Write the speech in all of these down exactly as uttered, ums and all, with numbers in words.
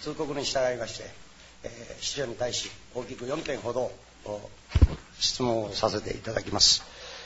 通告に従いまして、えー、市長に対し大きくよんてんほど質問をさせていただきます。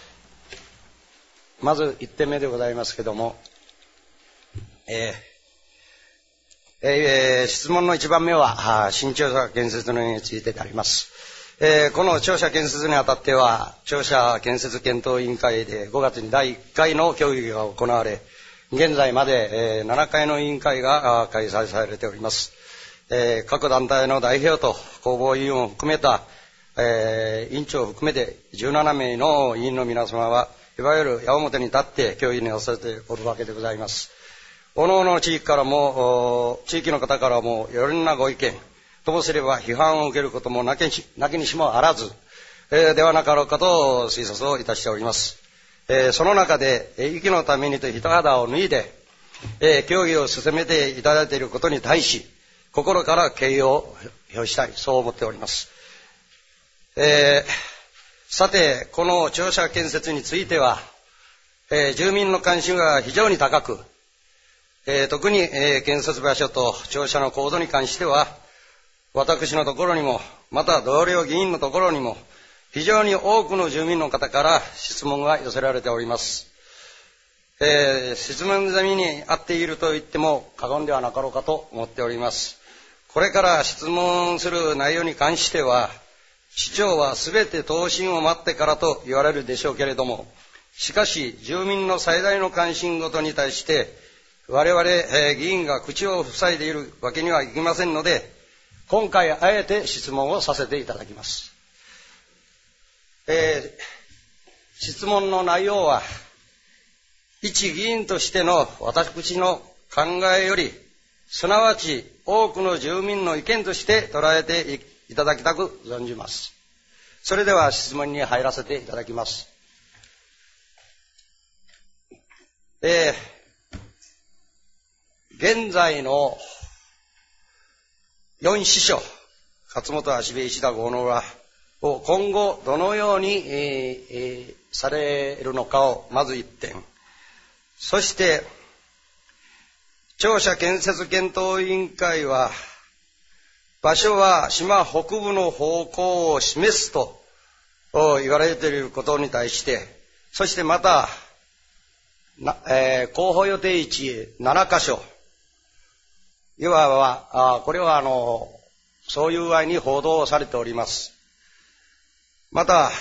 まずいってんめでございますけども、えーえー、質問のいちばんめは新庁舎建設についてであります。えー、この庁舎建設にあたっては庁舎建設検討委員会でごがつにだいいっかいの協議が行われ、現在まで、えー、ななかいの委員会が開催されております。えー、各団体の代表と公募委員を含めた、えー、委員長を含めてじゅうななめいの委員の皆様はいわゆる矢面に立って協議になされておるわけでございます。各々の地域からも地域の方からもいろんなご意見ともすれば批判を受けることもなきにし、なきにしもあらず、えー、ではなかろうかと推察をいたしております。えー、その中で、えー、息のためにと一肌を脱いで、えー、協議を進めていただいていることに対し心から敬意を表したい、そう思っております。えー、さてこの庁舎建設については、えー、住民の関心が非常に高く、えー、特に、えー、建設場所と庁舎の構造に関しては私のところにもまた同僚議員のところにも非常に多くの住民の方から質問が寄せられております。えー、質問済みに合っていると言っても過言ではなかろうかと思っております。これから質問する内容に関しては市長はすべて答申を待ってからと言われるでしょうけれども、しかし住民の最大の関心事に対して我々、えー、議員が口を塞いでいるわけにはいきませんので、今回あえて質問をさせていただきます。えー、質問の内容は一議員としての私の考えよりすなわち多くの住民の意見として捉えていただきたく存じます。それでは質問に入らせていただきます。えー、現在のよん支所勝本、芦部、石田、郷野浦を今後どのように、えーえー、されるのかをまず一点、そして庁舎建設検討委員会は場所は島北部の方向を示すと言われていることに対して、そしてまたな、えー、候補予定地ななかしょ、いわばあこれはあのそういう具合に報道されております。また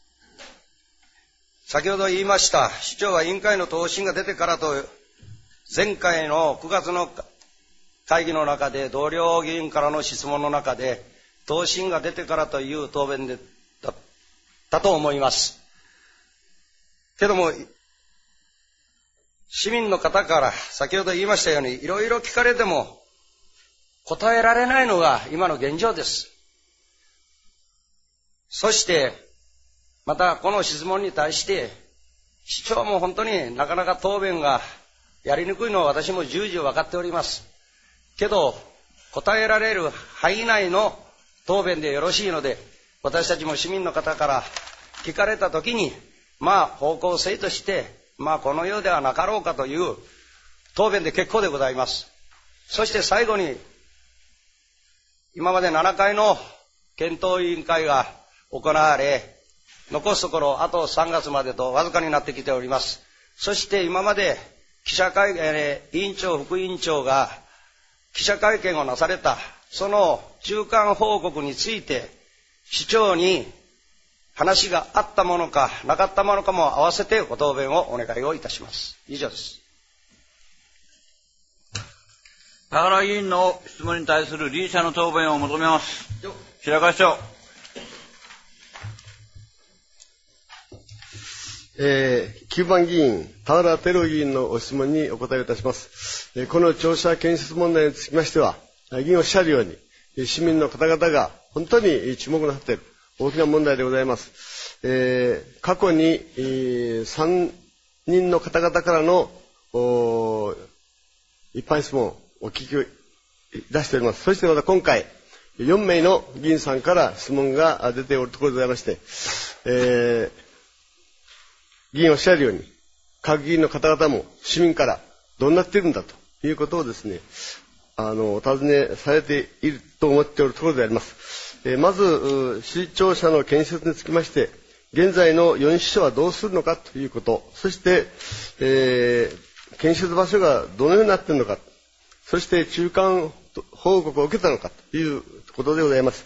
先ほど言いました市長は委員会の答申が出てからと前回のくがつの会議の中で同僚議員からの質問の中で答申が出てからという答弁でだったと思います。けども市民の方から先ほど言いましたようにいろいろ聞かれても答えられないのが今の現状です。そしてまたこの質問に対して市長も本当になかなか答弁がやりにくいのは私も重々分かっております。けど答えられる範囲内の答弁でよろしいので、私たちも市民の方から聞かれた時にまあ方向性としてまあこのようではなかろうかという答弁で結構でございます。そして最後に今までななかいの検討委員会が行われ、残すところあとさんがつまでとわずかになってきております。そして今まで記者会見、えー、委員長副委員長が記者会見をなされたその中間報告について市長に話があったものかなかったものかも合わせてご答弁をお願いをいたします。以上です。 田原議員の質問に対する理事者の答弁を求めます。白川市長。 えー、きゅうばん議員、田原照夫議員のご質問にお答えいたします。えー、この庁舎建設問題につきましては、議員おっしゃるように、市民の方々が本当に注目なさっている大きな問題でございます。えー、過去に、えー、さんにんの方々からの一般質問お聞きを出しております。そしてまた今回よんめいの議員さんから質問が出ておるところでございまして、えー、議員おっしゃるように各議員の方々も市民からどうなっているんだということをですね、 あの、お尋ねされていると思っておるところであります。えー、まず、市庁舎の建設につきまして、現在のよん支所はどうするのかということ、そして、えー、建設場所がどのようになっているのか、そして中間報告を受けたのかということでございます。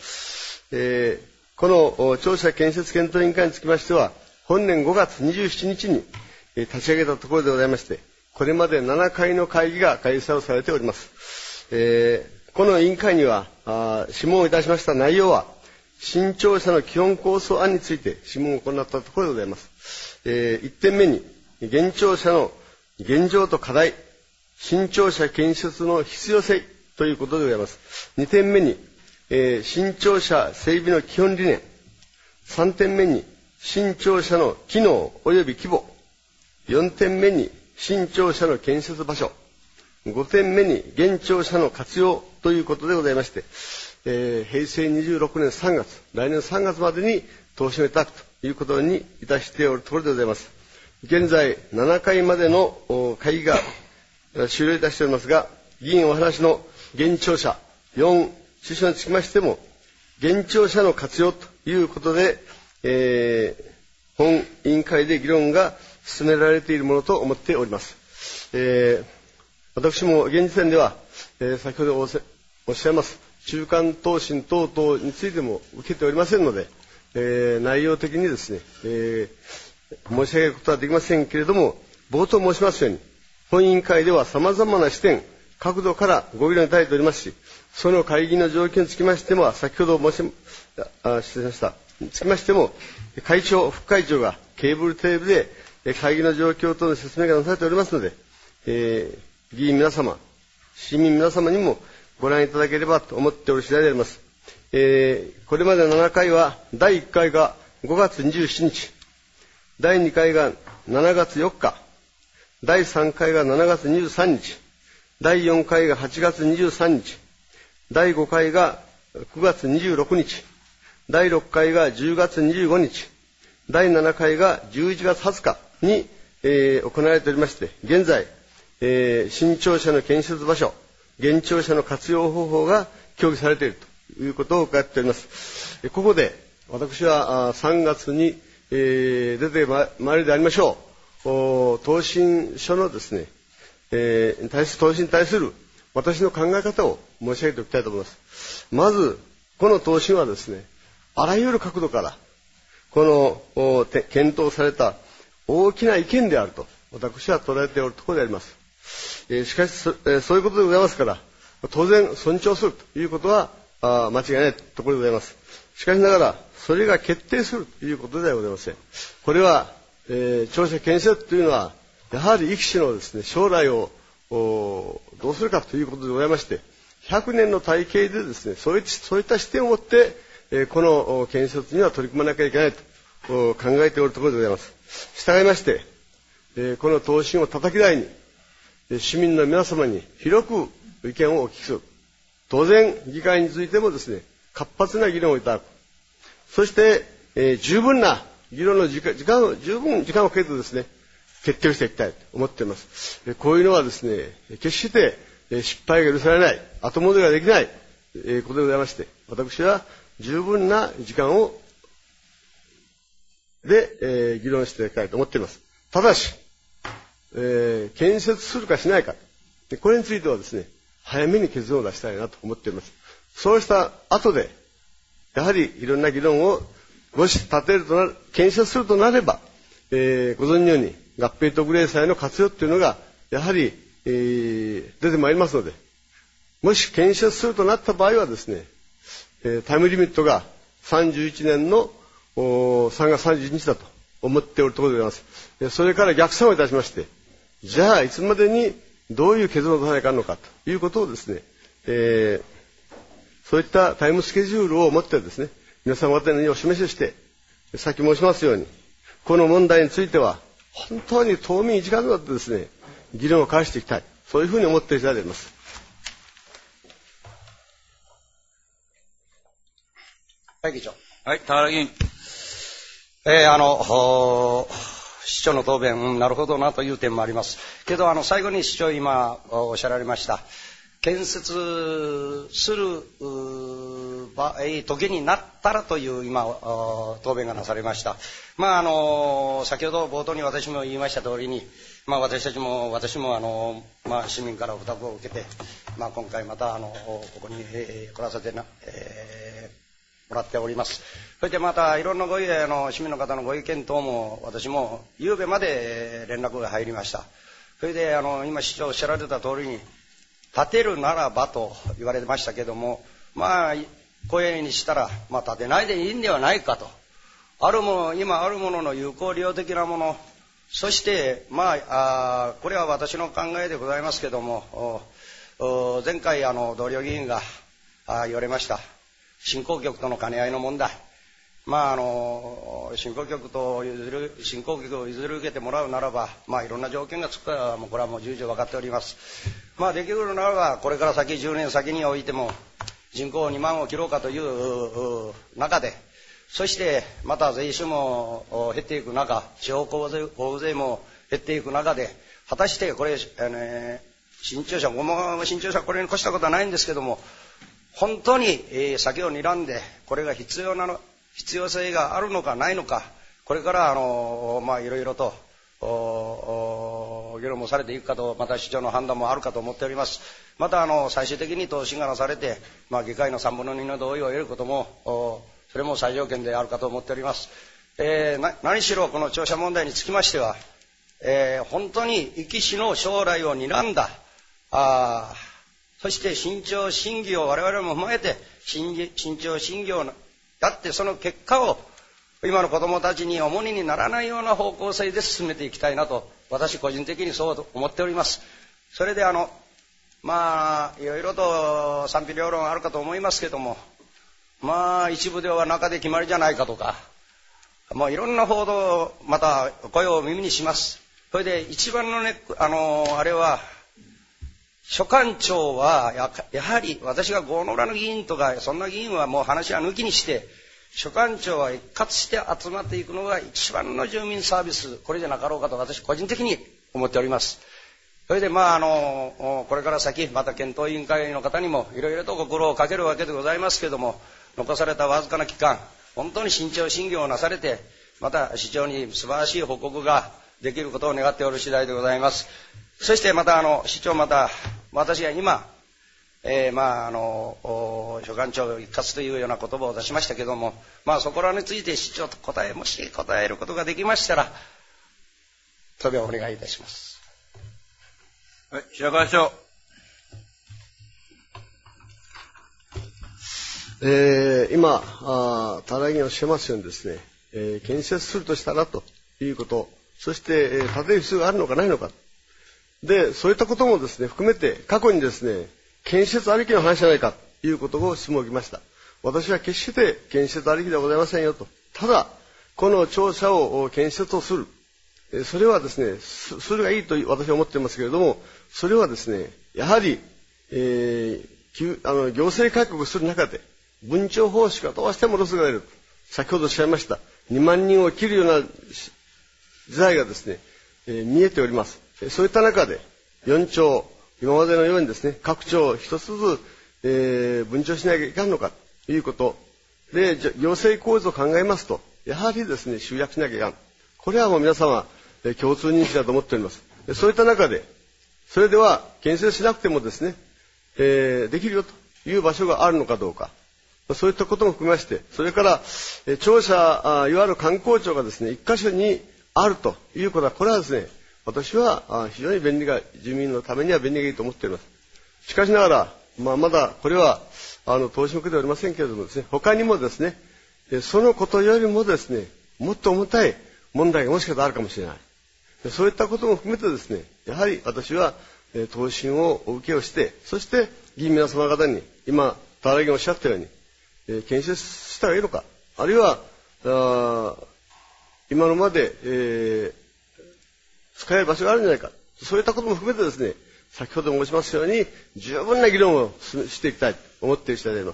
えー、この庁舎建設検討委員会につきましては、本年ごがつにじゅうしちにちに立ち上げたところでございまして、これまでななかいの会議が開催をされております。えー、この委員会には、諮問をいたしました内容は、新庁舎の基本構想案について諮問を行ったところでございます。えー、いってんめに、現庁舎の現状と課題、新庁舎建設の必要性ということでございます。にてんめに、えー、新庁舎整備の基本理念。さんてんめに、新庁舎の機能及び規模。よんてんめに、新庁舎の建設場所。ごてんめに、現庁舎の活用ということでございまして、えー、へいせいにじゅうろくねんさんがつ、来年さんがつまでに答申をいただくということにいたしておるところでございます。現在、ななかいまでの会議が終了いたしておりますが、議員お話の現庁舎よん支所につきましても、現庁舎の活用ということで、えー、本委員会で議論が進められているものと思っております。えー、私も現時点では、えー、先ほどおっしゃいます中間答申等々についても受けておりませんので、えー、内容的にですね、えー、申し上げることはできませんけれども、冒頭申しますように、本委員会では様々な視点、角度からご議論いただいておりますし、その会議の状況につきましても、先ほど申し、あ、失礼しました。につきましても、会長、副会長がケーブルテレビで会議の状況等の説明がなされておりますので、えー、議員皆様、市民皆様にもご覧いただければと思っておる次第であります。えー、これまでのななかいは、だいいっかいがごがつにじゅうしちにち、だいにかいがしちがつよっか、だいさんかいがしちがつにじゅうさんにち、だいよんかいがはちがつにじゅうさんにち、だいごかいがくがつにじゅうろくにち、だいろっかいがじゅうがつにじゅうごにち、だいななかいがじゅういちがつはつかに、えー、行われておりまして、現在、えー、新庁舎の建設場所、現庁舎の活用方法が協議されているということを伺っております。ここで私はさんがつに、えー、出てまいりでありましょう答申書のですね、えー、対す答申に対する私の考え方を申し上げておきたいと思います。まずこの答申はですね、あらゆる角度からこの検討された大きな意見であると私は捉えておるところであります。えー、しかし そ,、えー、そういうことでございますから、当然尊重するということはあ間違いないところでございます。しかしながらそれが決定するということではございません。これは、えー、庁舎建設というのはやはり生き死のですね、将来をどうするかということでございまして、ひゃくねんの体系でですね、そういそういった視点を持って、えー、この建設には取り組まなきゃいけないと考えておるところでございます。従いまして、えー、この答申を叩き台に市民の皆様に広く意見をお聞きする。当然、議会についてもですね、活発な議論をいただく。そして、えー、十分な議論の時間、時間を、十分時間をかけてですね、決定していきたいと思っています。えー、こういうのはですね、決して、えー、失敗が許されない、後戻りができない、えー、ことでございまして、私は十分な時間を、で、えー、議論していきたいと思っています。ただし、えー、建設するかしないか、これについてはですね、早めに結論を出したいなと思っています。そうした後で、やはりいろんな議論をもし立てるとなる、建設するとなれば、えー、ご存知のように合併特例債の活用というのがやはり、えー、出てまいりますので、もし建設するとなった場合はですね、えー、タイムリミットがさんじゅういちねんのさんがつさんじゅういちにちだと思っておるところでございます。それから逆算をいたしまして、じゃあいつまでにどういう結論を出さないかんのかということをですね、えー、そういったタイムスケジュールを持ってですね、皆様方にお示しして、さっき申しますように、この問題については本当に冬眠一丸となってですね、議論を交わしていきたい、そういうふうに思っている次第であります。 はい、議長。 はい、田原議員。 えー、あの、市長の答弁、うん、なるほどなという点もありますけど、あの最後に市長今おっしゃられました、 建設する場合時になったらという今答弁がなされました。まああの先ほど冒頭に私も言いました通りに、まあ、私たちも私もあの、まあ、市民からお託を受けて、まあ、今回またあのここに、えー、来らせてな、えー、もらっております。そしてまたいろんなご意見、あの市民の方のご意見等も私も昨べまで連絡が入りました。それであの今市長おっしゃられた通りに建てるならばと言われてましたけども、まあ声にしたら、まあ、建てないでいいんではないかと。あるもの、今あるものの有効利用的なもの、そしてまあ、あこれは私の考えでございますけども、前回あの同僚議員があ言われました振興局との兼ね合いの問題。まああの振興局と譲る振興局を譲り受けてもらうならば、まあいろんな条件がつくからもうこれはもう重々分かっております。まあできるならばこれから先じゅうねん先においても人口にまんを切ろうかという中で、そしてまた税収も減っていく中、地方交付税、交付税も減っていく中で、果たしてこれ、あの新庁舎、ごも新庁舎これに越したことはないんですけども、本当に、えー、先を睨んでこれが必要なの必要性があるのかないのか、これからあのまあいろいろと議論もされていくかと、また市長の判断もあるかと思っております。またあの最終的に答申がなされて、まあ、議会のさんぶんのにの同意を得ることもそれも最条件であるかと思っております。えー、な何しろこの庁舎問題につきましては、えー、本当に壱岐市の将来を睨んだ、あそして慎重審議を我々も踏まえて慎重審議をやって、その結果を今の子どもたちに重荷にならないような方向性で進めていきたいなと私個人的にそう思っております。それであのまあいろいろと賛否両論あるかと思いますけども、まあ一部では中で決まりじゃないかとか、まあいろんな報道また声を耳にします。それで一番のねあのあれは所管長は や, やはり私が郷野浦の議員とかそんな議員はもう話は抜きにして、所管長は一括して集まっていくのが一番の住民サービス、これじゃなかろうかと私個人的に思っております。それでまああのこれから先また検討委員会の方にもいろいろとご苦労をかけるわけでございますけども、残されたわずかな期間本当に慎重審議をなされて、また市長に素晴らしい報告ができることを願っておる次第でございます。そしてまたあの市長、また私が今、えー、まああの所管長一括というような言葉を出しましたけども、まあそこらについて市長と答えもし答えることができましたら答弁をお願いいたします。 はい、白川市長。 えー、今あ田中議員おっしゃいますようにですね、えー、建設するとしたらということ、そして、えー、建てる必要があるのかないのかで、そういったこともですね含めて過去にですね建設ありきの話じゃないかということを質問を受けました。私は決して建設ありきではございませんよと。ただこの庁舎を建設をする、それはですねそれがいいと私は思っていますけれども、それはですねやはり、えー、あの行政改革をする中で分庁方式はどうしてもロスが出る。先ほどおっしゃいましたにまんにんを切るような時代がですね、えー、見えております。そういった中でよん庁、今までのようにですね各庁一つずつ、えー、分庁しなきゃいかんのかということで、行政構図を考えますとやはりですね集約しなきゃいかん。これはもう皆様、えー、共通認識だと思っております。そういった中でそれでは建設しなくてもですね、えー、できるよという場所があるのかどうか、そういったことも含めまして、それから、えー、庁舎、いわゆる観光庁がですね一箇所にあるということは、これはですね私は非常に便利が、住民のためには便利がいいと思っております。しかしながら、まあ、まだこれはあの投資向けではありませんけれどもですね、他にもですねそのことよりもですねもっと重たい問題がもしかしたらあるかもしれない。そういったことも含めてですね、やはり私は答申をお受けをして、そして議員皆様方に今田原議員おっしゃったように、えー、建設したらいいのか、あるいはあ今のまで、えー、使える場所があるんじゃないか、そういったことも含めてですね、先ほど申しますように十分な議論をしていきたいと思っている次第であります。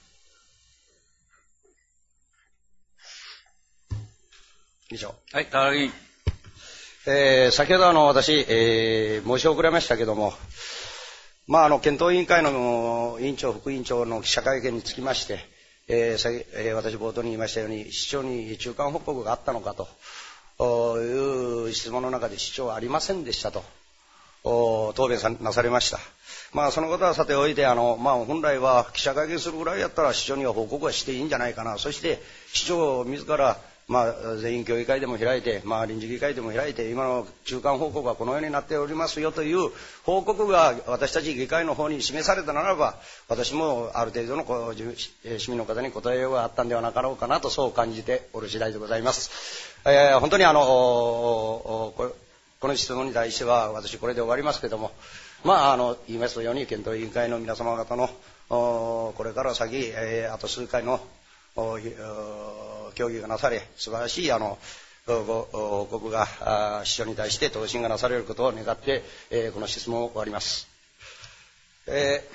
以上。 はい、田原議員。 えー、先ほどあの私、えー、申し遅れましたけども、 まあ、あの、検討委員会の委員長、副委員長の記者会見につきまして、えーえー、私冒頭に言いましたように、市長に中間報告があったのかという質問の中で市長はありませんでしたと答弁さなされました。まあ、そのことはさておいて、あの、まあ、本来は記者会見するぐらいやったら市長には報告はしていいんじゃないかな。そして市長自ら、まあ、全員協議会でも開いて、まあ、臨時議会でも開いて、今の中間報告はこのようになっておりますよという報告が私たち議会の方に示されたならば、私もある程度のこう市民の方に答えようがあったんではなかろうかなと、そう感じておる次第でございます。えー、本当にあのこの質問に対しては私これで終わりますけども、まあ、あの言いますように検討委員会の皆様方のこれから先、えー、あと数回の協議がなされ、素晴らしいあのご報告が市長に対して答申がなされることを願って、えー、この質問を終わります。え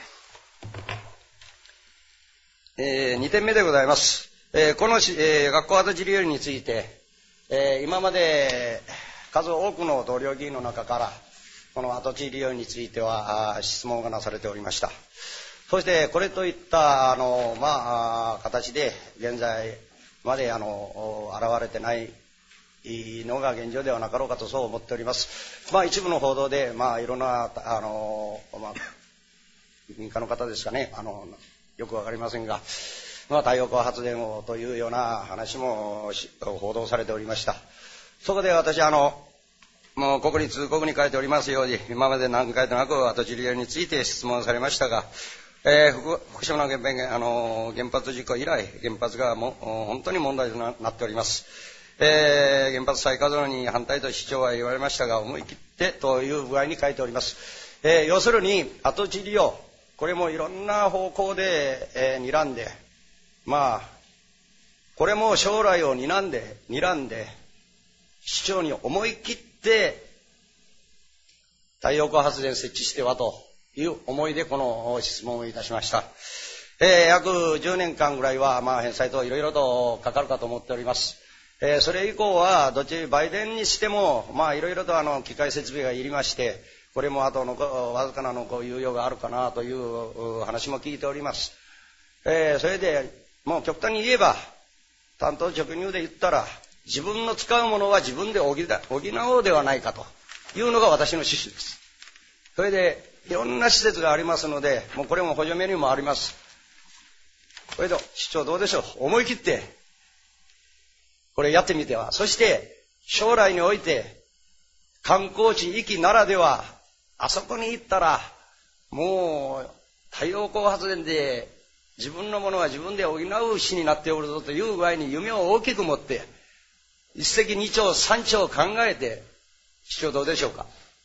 ーえー、にてんめでございます。えー、この、えー、学校跡地利用について、えー、今まで数多くの同僚議員の中からこの跡地利用については質問がなされておりました。そしてこれといったあの、まあ、形で現在まであの現れてないのが現状ではなかろうかとそう思っております。まあ、一部の報道で、まあ、いろんなあの、まあ、民間の方ですかね、あのよくわかりませんが、まあ、太陽光発電をというような話も報道されておりました。そこで私あのもう国立国に書いておりますように、今まで何回となく跡地利用について質問されましたが、えー、福, 福島の 原, あの原発事故以来、原発がも本当に問題と な, なっております。えー、原発再稼働に反対と市長は言われましたが、思い切ってという具合に書いております。えー、要するに跡地利用、これもいろんな方向で、えー、睨んで、まあこれも将来を睨んで睨んで市長に思い切って太陽光発電設置してはという思いでこの質問をいたしました。えー、約じゅうねんかんぐらいは、まあ、返済等いろいろとかかるかと思っております。えー、それ以降はどっち売電にしても、まあ、いろいろとあの機械設備がいりまして、これもあとのわずかなのこう猶予があるかなという話も聞いております。えー、それでもう極端に言えば、担当直入で言ったら、自分の使うものは自分で補おうではないかというのが私の趣旨です。それでいろんな施設がありますので、もうこれも補助メニューもあります。それで市長どうでしょう、思い切ってこれやってみては。そして将来において観光地壱岐ならでは、あそこに行ったらもう太陽光発電で自分のものは自分で補う市になっておるぞという具合に夢を大きく持って、一石二鳥三鳥考えて、市長どうでしょうか。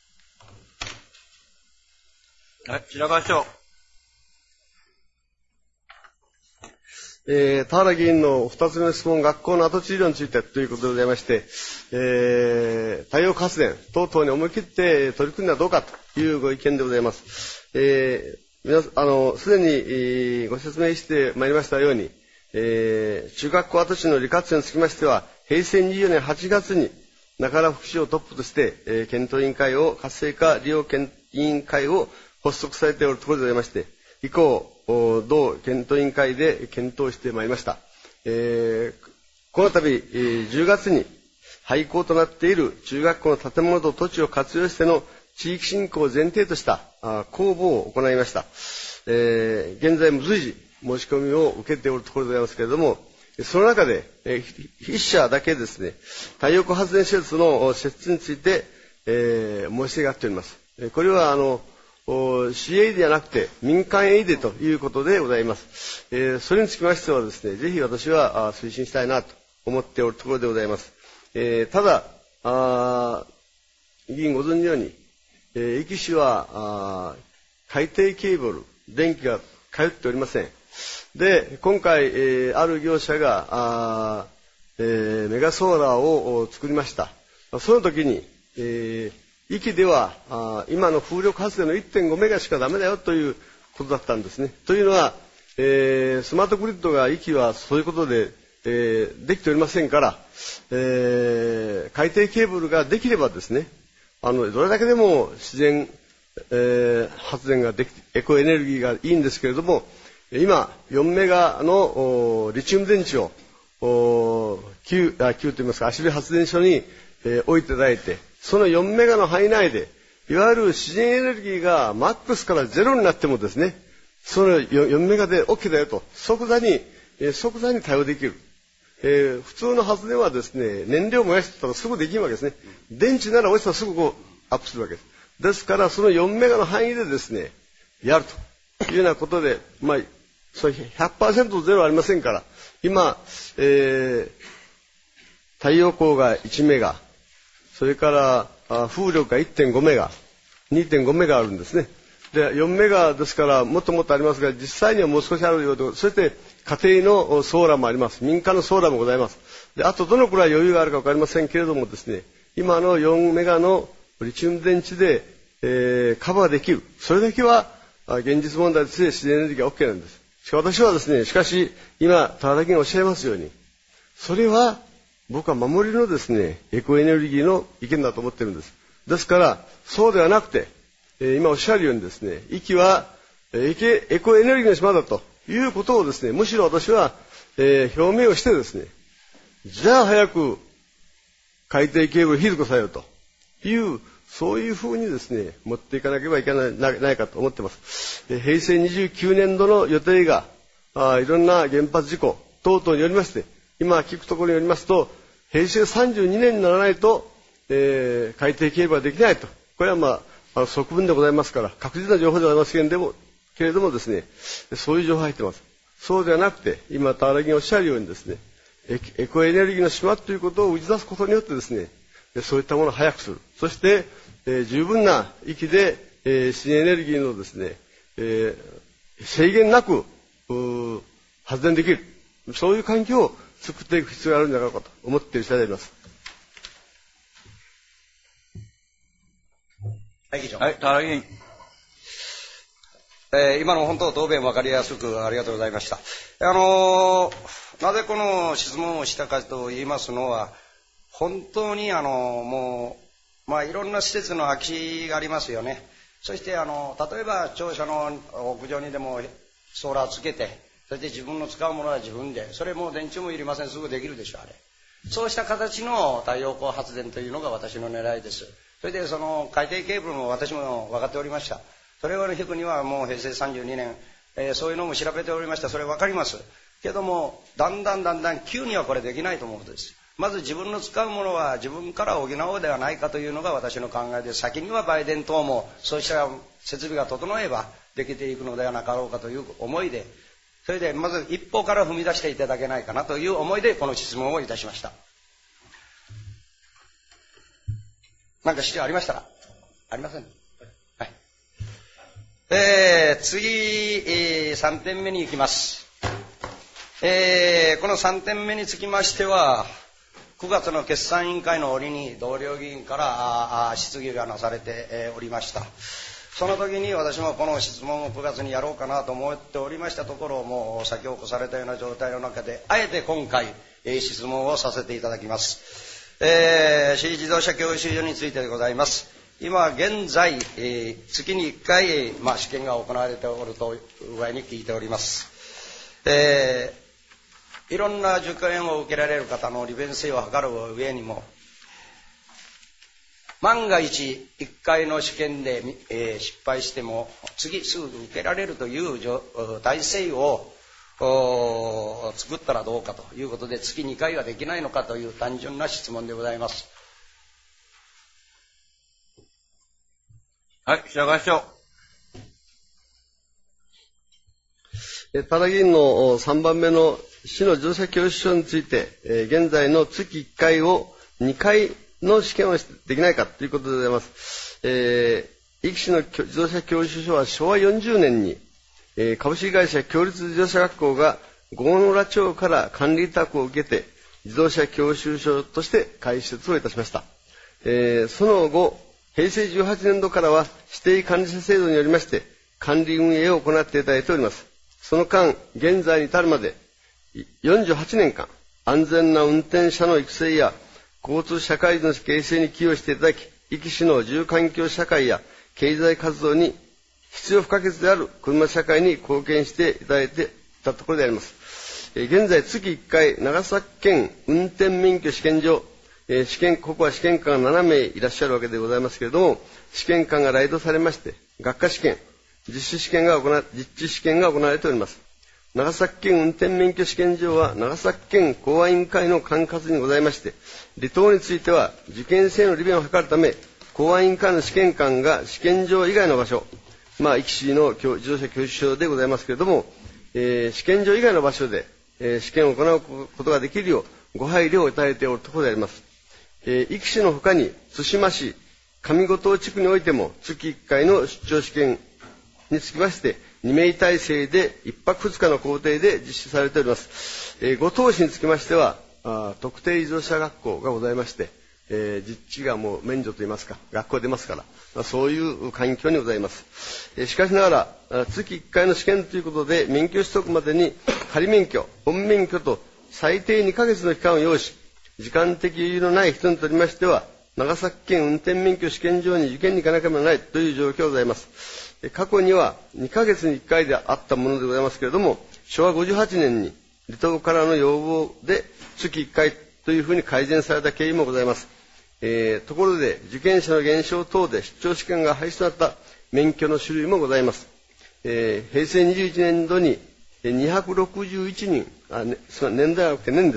はい、白川市長。 えー、田原議員の二つ目の質問、学校の跡地利用についてということでございまして、えー、太陽光発電等々に思い切って取り組んだらどうかというご意見でございます。えー、皆あの、すでに、えー、ご説明してまいりましたように、えー、中学校跡地の利活用につきましては、へいせいにじゅうよねんはちがつに中原副市長トップとして、えー、検討委員会を活性化利用委員会を発足されておるところでございまして、以降同検討委員会で検討してまいりました。えー、この度、えー、じゅうがつに廃校となっている中学校の建物と土地を活用しての地域振興を前提とした公募を行いました。えー、現在も随時申し込みを受けておるところでございますけれども、その中で、えー、筆者だけですね、太陽光発電施設の設置について、えー、申し上げております。これはあの市営ではなくて民間営でということでございます。えー、それにつきましてはですね、ぜひ私は推進したいなと思っておるところでございます。えー、ただあ、議員ご存じのように、えー、壱岐市は海底ケーブル、電気が通っておりません。で、今回、えー、ある業者があ、えー、メガソーラーを作りました。その時に、えー、壱岐ではあ今の風力発電の いってんご メガしかダメだよということだったんですね。というのは、えー、スマートグリッドが壱岐はそういうことで、えー、できておりませんから、えー、海底ケーブルができればですね、あのどれだけでも自然えー、発電ができて、エコエネルギーがいいんですけれども、今、よんメガのリチウム電池を旧、あ、旧といいますか、足火発電所に、えー、置いていただいて、そのよんメガの範囲内で、いわゆる自然エネルギーがマックスからゼロになってもですね、その よんメガで OK だよと、即座に、えー、即座に対応できる。えー、普通の発電はですね、燃料を燃やしてたらすぐできるわけですね。電池なら落ちたらすぐこうアップするわけです。ですから、そのよんメガの範囲でですね、やるというようなことで、まあ、それ ひゃくパーセント ゼロありませんから、今、えー、太陽光がいちメガ、それから風力が いってんごメガ、にてんごメガあるんですね。で、よんメガですからもっともっとありますが、実際にはもう少しあるようで、そして家庭のソーラーもあります。民間のソーラーもございます。で、あとどのくらい余裕があるかわかりませんけれどもですね、今のよんメガのリチウム電池で、えー、カバーできる。それだけは現実問題として自然エネルギーが OK なんです。しかし私はですね、しかし今高田議員がおっしゃいますように、それは僕は守りのですね、エコエネルギーの意見だと思っているんです。ですから、そうではなくて、えー、今おっしゃるようにですね、壱岐はエケエコエネルギーの島だということをですね、むしろ私は、えー、表明をしてですね、じゃあ早く海底ケーブルを引いてくださいよという、そういうふうにですね、持っていかなければいけない、な、ないかと思っています。えー、平成にじゅうきゅうねん度の予定が、あいろんな原発事故等々によりまして、今聞くところによりますと、平成さんじゅうにねんにならないと、えー、海底ケーブルはできないと。これはまあ、あの側文でございますから、確実な情報ではありませんけれども、けれどもですね、そういう情報が入っています。そうではなくて、今、田原議員がおっしゃるようにですね、エコエネルギーの島ということを打ち出すことによってですね、そういったものを早くする。そして、えー、十分な域で、えー、自然エネルギーのですね、えー、制限なく発電できる。そういう環境を作っていく必要があるんじゃないかと思っている次第であります。 はい、議長。 はい、田原議員。 えー、今の本当答弁分かりやすくありがとうございました。あのー、なぜこの質問をしたかと言いますのは、本当にあのー、もう、まあいろんな施設の空きがありますよね。そしてあの、例えば庁舎の屋上にでもソーラーつけて、そして自分の使うものは自分で、それも電池もいりません、すぐできるでしょう、あれ。そうした形の太陽光発電というのが私の狙いです。それでその海底ケーブルも私も分かっておりました。それを引くにはもう平成さんじゅうにねん、えー、そういうのも調べておりました。それ分かりますけども、だんだんだんだん急にはこれできないと思うことです。まず自分の使うものは自分から補おうではないかというのが私の考えで、先には売電等もそうした設備が整えばできていくのではなかろうかという思いで、それでまず一歩から踏み出していただけないかなという思いでこの質問をいたしました。何か資料ありましたか？ありません。はい。えー、次、えー、さんてんめに行きます。えー、このさんてんめにつきましては、くがつの決算委員会の折に同僚議員からあ質疑がなされて、えー、おりました。その時に私もこの質問をくがつにやろうかなと思っておりましたところ、もう先を越されたような状態の中で、あえて今回、えー、質問をさせていただきます。えー、市自動車教習所についてでございます。今現在、えー、月にいっかい、えーまあ、試験が行われておるという具合に聞いております。えー、いろんな受験を受けられる方の利便性を図る上にも、万が一いっかいの試験で、えー、失敗しても次すぐ受けられるという体制を作ったらどうかということで、月にかいはできないのかという単純な質問でございます。 はい、白川市長。 田原議員のさんばんめの市の自動車教習所について、現在の月いっかいをにかいの試験をできないかということでございます。えー、壱岐市の自動車教習所はしょうわよんじゅうねんにえー、株式会社共立自動車学校が郷野浦町から管理委託を受けて自動車教習所として開設をいたしました。えー、その後、平成じゅうはちねん度からは指定管理者制度によりまして管理運営を行っていただいております。その間、現在に至るまでよんじゅうはちねんかん、安全な運転者の育成や交通社会の形成に寄与していただき、壱岐市の住環境社会や経済活動に必要不可欠である車社会に貢献していただいていたところであります。現在、月いっかい、長崎県運転免許試験場、試験、ここは試験官がななめいいらっしゃるわけでございますけれども、試験官が来島されまして、学科試験、実施試験が行わ、実地試験が行われております。長崎県運転免許試験場は長崎県公安委員会の管轄にございまして、離島については受験生の利便を図るため、公安委員会の試験官が試験場以外の場所、まあ、壱岐市の自動車教習所でございますけれども、えー、試験場以外の場所で、えー、試験を行うことができるようご配慮をいただいておるところであります。えー、壱岐市のほかに対馬市、上五島地区においても月いっかいの出張試験につきましてにめい体制でいっぱくふつかの工程で実施されております。えー、五島市につきましてはあ特定自動車学校がございまして、えー、実地がもう免除といいますか学校出ますから、まあ、そういう環境にございます。えー、しかしながら月いっかいの試験ということで免許取得までに仮免許、本免許と最低にかげつの期間を要し、時間的余裕のない人にとりましては長崎県運転免許試験場に受験に行かなければならないという状況がございます。過去にはにかげつにいっかいであったものでございますけれども、しょわごじゅうはちねんに離島からの要望で月いっかいというふうに改善された経緯もございます。えー、ところで受験者の減少等で出張試験が廃止となった免許の種類もございます。えー、平成にじゅういちねんどににひゃくろくじゅういちにん、あ、ね、年代はなくて年です。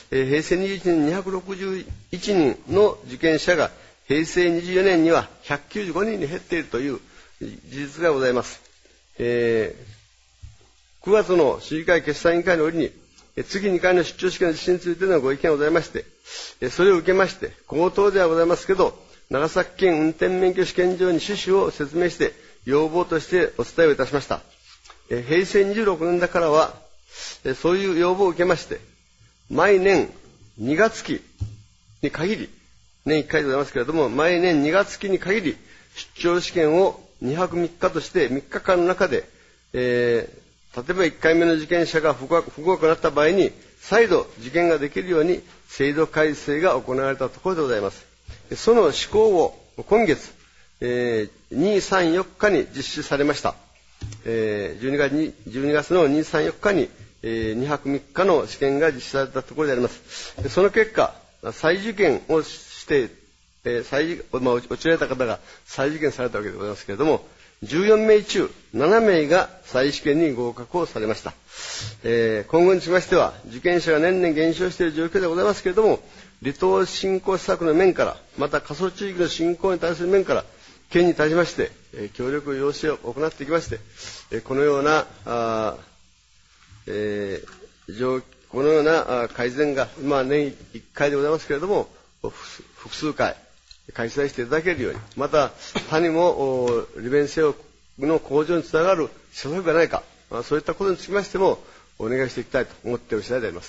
えー、平成にじゅういちねんににひゃくろくじゅういちにんの受験者が平成にじゅうよねんにはひゃくきゅうじゅうごにんに減っているという事実がございます。えー、くがつの市議会決算委員会の折に、次にかいの出張試験の実施についてのご意見がございまして、それを受けまして、口頭ではございますけど、長崎県運転免許試験場に趣旨を説明して、要望としてお伝えをいたしました。平成にじゅうろくねんだからは、そういう要望を受けまして、毎年にがつきに限り、年いっかいでございますけれども、毎年にがつきに限り、出張試験をにはくみっかとしてみっかかんの中で、えー、例えばいっかいめの受験者が不合格になった場合に、再度受験ができるように制度改正が行われたところでございます。その施行を今月、えー、に、さん、よっかに実施されました。えー、じゅうにがつに、じゅうにがつのに、さん、よっかに、えー、にはくみっかの試験が実施されたところであります。その結果、再受験をして、えー再まあ、落ちられた方が再受験されたわけでございますけれども、じゅうよんめい中ななめいが再試験に合格をされました。えー、今後にしましては、受験者が年々減少している状況でございますけれども、離島振興施策の面から、また過疎地域の振興に対する面から、県に対しまして、えー、協力要請を行っていきまして、えー、このような、あえー、このような改善が、まあ、年いっかいでございますけれども、複数回開催していただけるように、また他にも利便性の向上につながる施策がないか、まあ、そういったことにつきましてもお願いしていきたいと思っている次第であります。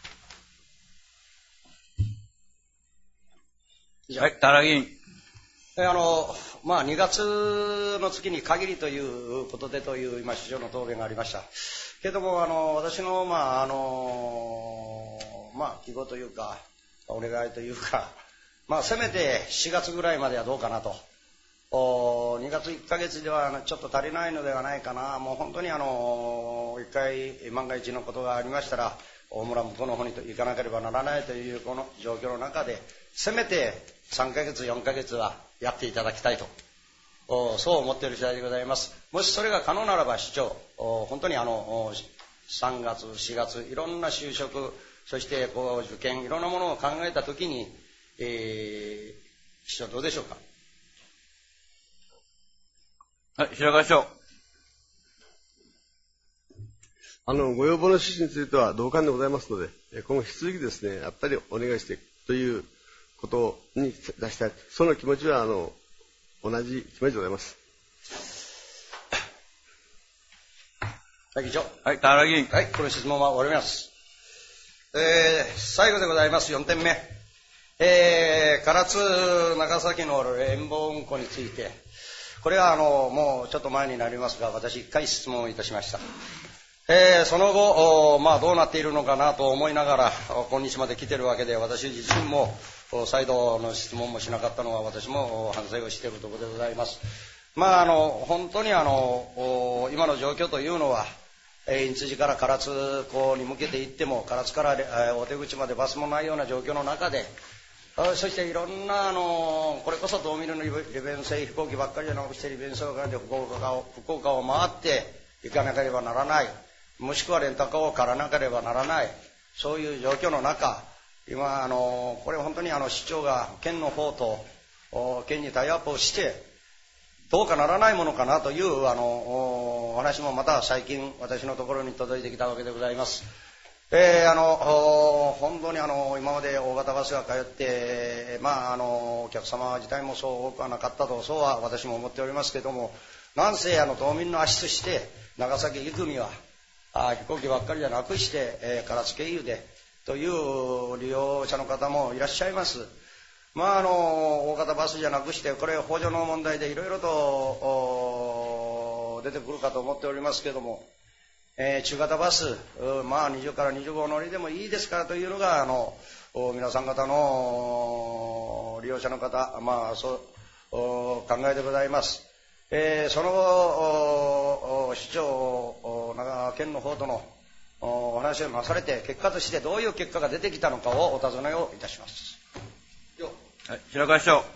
はい、田原議員。 あのまあ、にがつの月に限りということでという今市長の答弁がありましたけれども、あの私のまああのまあ希望というかお願いというか、まあせめてしがつぐらいまではどうかなと。おにがついっかげつではちょっと足りないのではないかな。もう本当にあの一回万が一のことがありましたら大村向こうの方に行かなければならないというこの状況の中で、せめてさんかげつよんかげつはやっていただきたいと、そう思っている次第でございます。もしそれが可能ならば市長、本当にあのさんがつしがついろんな就職、そしてこう受験、いろんなものを考えたときに、えー、市長どうでしょうか。 はい、白川市長。 あのご要望の趣旨については同感でございますので、今後引き続きですね、やっぱりお願いしていくということに出したい。その気持ちはあの同じ気持ちでございます。 はい、議長。 はい、田原議員。 はい、この質問は終わります。えー、最後でございます。よんてんめ。えー、唐津長崎の遠望運行について、これはあのもうちょっと前になりますが、私一回質問をいたしました。えー、その後、まあ、どうなっているのかなと思いながら今日まで来ているわけで、私自身も再度の質問もしなかったのは私も反省をしているところでございます。 まあ、あの、本当にあの、今の状況というのは、インツジから唐津港に向けて行っても、唐津から大手口までバスもないような状況の中で、そしていろんな、あの、これこそ道民の利便性飛行機ばっかりじゃなくして、利便性をで福岡を、福岡を回って行かなければならない。もしくはレンタカーを借らなければならない。そういう状況の中、今、あの、これ本当にあの、市長が県の方と、県にタイアップをして、どうかならないものかなという、あの、お話もまた最近私のところに届いてきたわけでございます。えー、あの本当にあの今まで大型バスが通って、まあ、あのお客様自体もそう多くはなかったと、そうは私も思っておりますけども、なんせあの島民の足として長崎行くにはあ飛行機ばっかりじゃなくして、えー、唐津経由でという利用者の方もいらっしゃいます。まあ、あの大型バスじゃなくして、これ補助の問題でいろいろと出てくるかと思っておりますけども、えー、中型バス、まあ、にじゅうからにじゅうご乗りでもいいですからというのがあの皆さん方の利用者の方、まあ、そう考えでございます。えー、その後市長長県の方とのお話をなされて、結果としてどういう結果が出てきたのかをお尋ねをいたします。 はい、白川市長。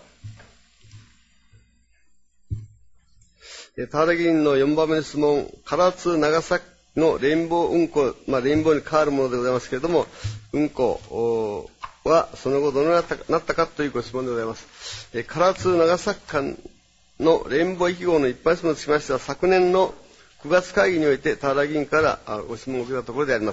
田原議員のよんばんめの質問、唐津長崎のレインボー運行、まあ、レインボーに変わるものでございますけれども、運行はその後どのようになったかというご質問でございます。え唐津長崎間のレインボーいち号の一般質問につきましては、昨年のくがつ会議において田原議員からご質問を受けたところであります。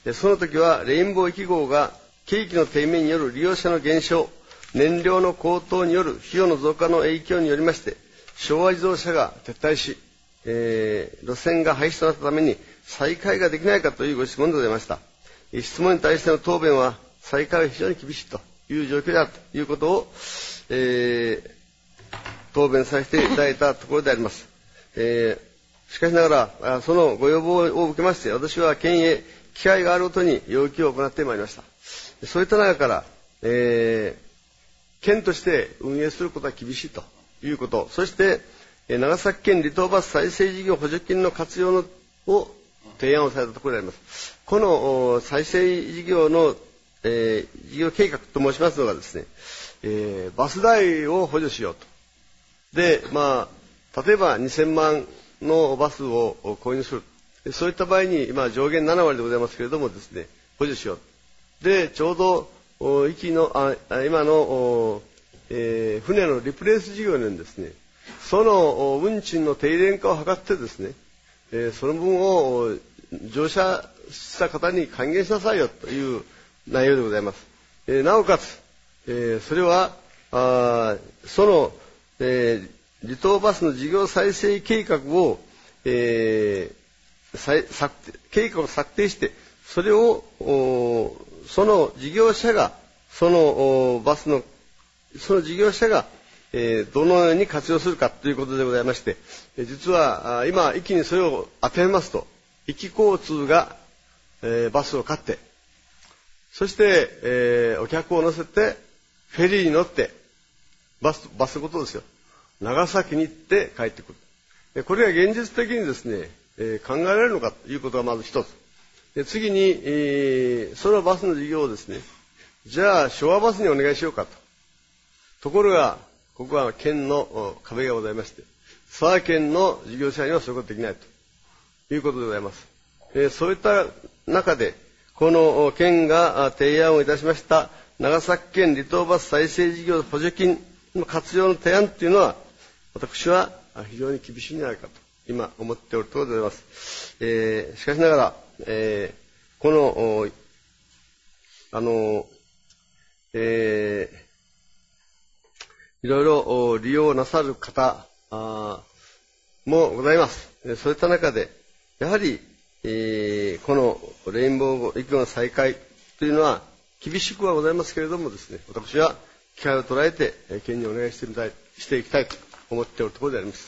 その時はレインボーいち号が景気の低迷による利用者の減少、燃料の高騰による費用の増加の影響によりまして、昭和自動車が撤退し、えー、路線が廃止となったために再開ができないかというご質問でございました。質問に対しての答弁は、再開は非常に厳しいという状況であるということを、えー、答弁させていただいたところであります。えー、しかしながら、そのご要望を受けまして、私は県へ機会があるごとに要求を行ってまいりました。そういった中から、えー県として運営することは厳しいということ、そして長崎県離島バス再生事業補助金の活用のを提案をされたところであります。この再生事業の、えー、事業計画と申しますのがですね、えー、バス代を補助しようと。で、まあ、例えばにせんまんのバスを購入する。そういった場合に、今上限ななわりでございますけれどもですね、補助しよう。で、ちょうど息のあ今の、えー、船のリプレース事業にですね、その運賃の低廉化を図ってですね、えー、その分を乗車した方に還元しなさいよという内容でございます。えー、なおかつ、えー、それはあその、えー、離島バスの事業再生計画を、えー、策計画を策定して、それをその事業者が、そのバスの、その事業者が、えー、どのように活用するかということでございまして、えー、実は今、一気にそれを当てますと、壱岐交通が、えー、バスを買って、そして、えー、お客を乗せて、フェリーに乗って、バス、バスごとですよ、長崎に行って帰ってくる。これが現実的にですね、えー、考えられるのかということがまず一つ。で次に、えー、そのバスの事業をですね、じゃあ昭和バスにお願いしようかと。ところが、ここは県の壁がございまして、佐賀県の事業者にはそういうことできないということでございます。えー、そういった中で、この県が提案をいたしました長崎県離島バス再生事業補助金の活用の提案というのは、私は非常に厳しいんじゃないかと今思っておるところでございます。えー、しかしながら、えー、この、あの、えー、いろいろ利用なさる方もございます。そういった中で、やはり、えー、このレインボーいち号の再開というのは厳しくはございますけれどもですね、私は機会を捉えて県にお願いしてみたい、していきたいと思っておるところであります。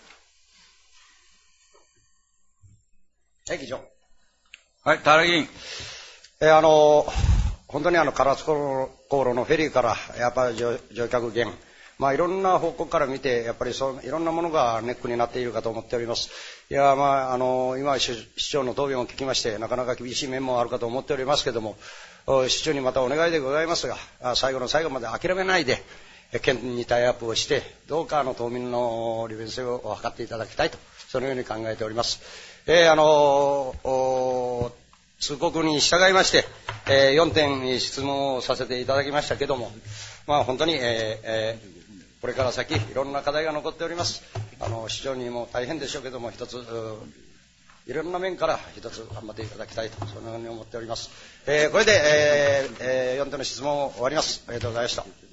はい、議長。 はい、田原議員。 えー、あの、本当にあの、唐津航路のフェリーから、やっぱり乗客減、 まあ、いろんな方向から見て、やっぱりそういろんなものがネックになっているかと思っております。いや、まあ、あの、今、市長の答弁を聞きまして、なかなか厳しい面もあるかと思っておりますけども、市長にまたお願いでございますが、最後の最後まで諦めないで、県にタイアップをして、どうかあの島民の利便性を図っていただきたいと、そのように考えております。えー、あの通告に従いまして、えー、よんてん質問をさせていただきましたけども、まあ、本当に、えーえーこれから先いろんな課題が残っております。あの市長にも大変でしょうけども、一ついろんな面から一つ頑張っていただきたいと、そのように思っております。えー、これで、えーえー、よんてんの質問を終わります。ありがとうございました。